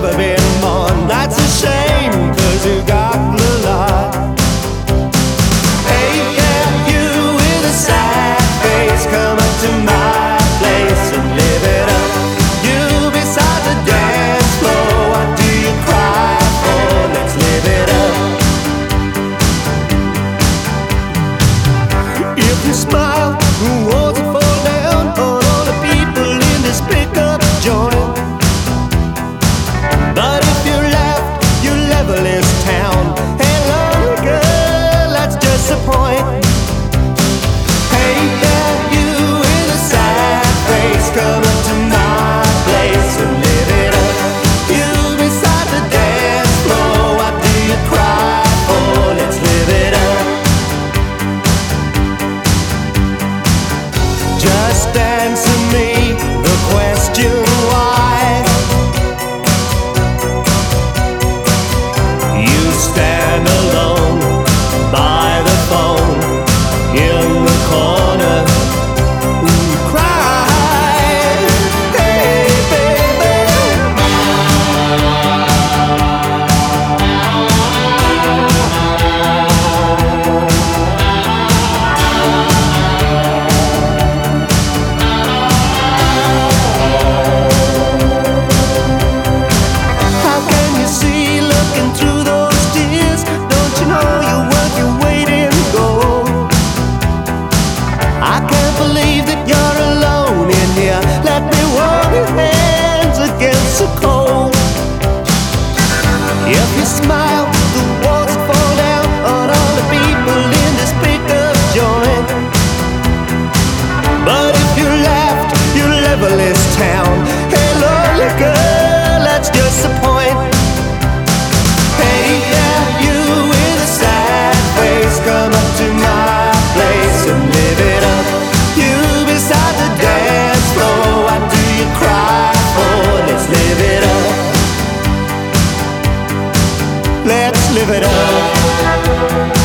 never been mourned. That's a shame, 'cause you got the lot. Hey, yeah, you with a sad face, come up to my place and live it up. You beside the dance floor, what do you cry for? Let's live it up. If you smile, who wants to fall down on all the people in this pickup joint? But if you laugh, you level this town. Hey, lonely girl, that's just the point. Hey, yeah, you with a sad face, come up to my place and live it up. You beside the dance floor, what do you cry for? Let's live it up. Just answer me the question why. You stand alone by the phone in the corner, cry. Hey, baby. How can you see looking through those tears? Don't you know you're worth your weight in gold? I can't believe that you're alone in here. Let me warm your hands against the cold. If you smile, the walls fall down on all the people in this pickup joint. But if you laughed, you level this town. Hey, lonely girl, that's just the point. Hey, yeah, you with a sad face, come up to my place and live it up. You beside the dance floor, what do you cry for? Let's live it up. Let's live it up.